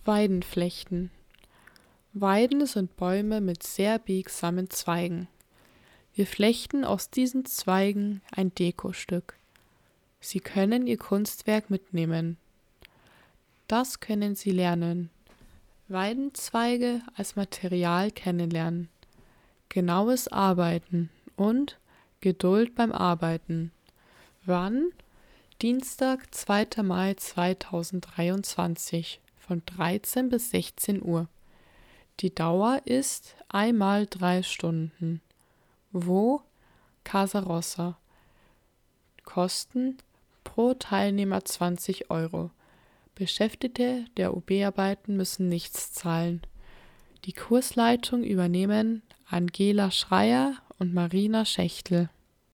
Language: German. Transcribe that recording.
Weidenflechten. Weiden sind Bäume mit sehr biegsamen Zweigen. Wir flechten aus diesen Zweigen ein Dekostück. Sie können Ihr Kunstwerk mitnehmen. Das können Sie lernen. Weidenzweige als Material kennenlernen. Genaues Arbeiten und Geduld beim Arbeiten. Wann? Dienstag, 2. Mai 2023 von 13 bis 16 Uhr. Die Dauer ist einmal 3 Stunden. Wo? Casa Rossa. Kosten pro Teilnehmer 20 Euro. Beschäftigte der UB-Arbeiten müssen nichts zahlen. Die Kursleitung übernehmen Angela Schreier und Marina Schächtel.